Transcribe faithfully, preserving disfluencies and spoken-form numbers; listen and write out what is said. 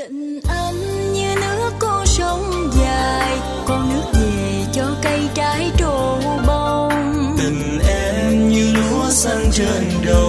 Tình anh như nước con sông dài, con nước về cho cây trái trổ bông. Tình em như lúa xanh trên đồng,